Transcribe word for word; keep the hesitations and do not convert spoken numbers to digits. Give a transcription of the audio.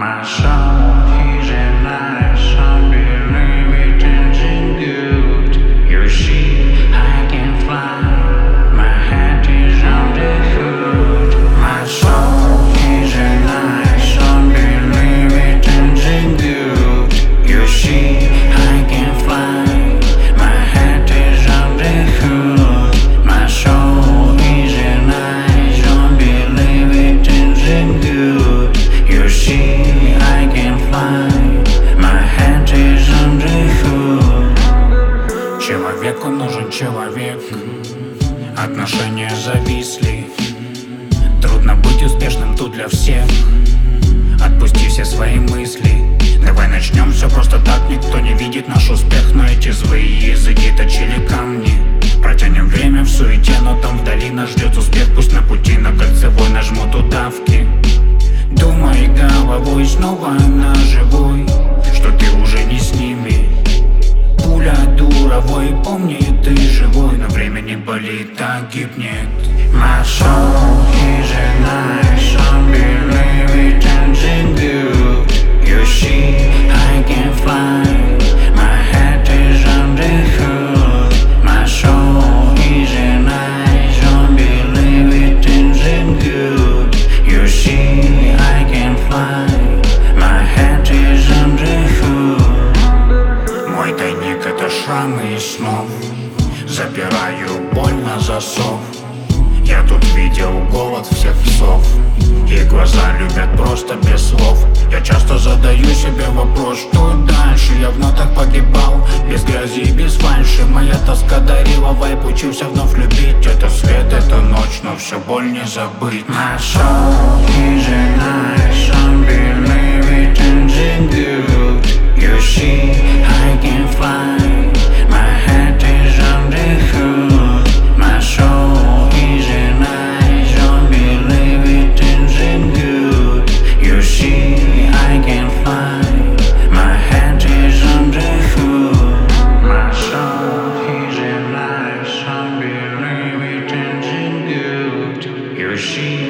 My soul is a nice, unbelievable, changing good. You see, I can fly. My head is on the hood. My soul is a nice, unbelievable, changing good. You see, I can fly. My head is on the hood. My soul is a nice, unbelievable, changing good. You see, I can fly. My head is on the hood. Человеку нужен человек. Отношения зависли. Трудно быть успешным тут для всех. Отпусти все свои мысли. Давай начнем все просто так. Никто не видит наш успех, но эти злые языки точили камни. Протянем время в суете, но там вдали нас ждет успех. Пусть на пути на кольцевой нажмут удавки. Думай головой, снова на живой, что ты уже не с ними. Пуля дуровой, помни, ты живой, но время не болит, а гибнет. My soul is a nice, unbelievable, changing good. You see, I can fly. My head is on the hood. My soul is a nice, unbelievable, changing good. You see, I can fly. My head is on the hood. Мой тайник — это шрамы из снов. Запираю боль на засов. Я тут видел голод всех псов. Их глаза любят просто без слов. Я часто задаю себе вопрос, что дальше? Я вновь так погибал, без грязи и без фальши. Моя тоска дарила вайп, учился вновь любить. Это свет, это ночь, но все боль не забыть. My soul is a nice, unbelievable, changing good. You see, I can fly. My head is on the hood. My soul is a nice, unbelievable, changing good. You see, I can fly. My head is on the hood. My soul is a nice, unbelievable, changing good. You see,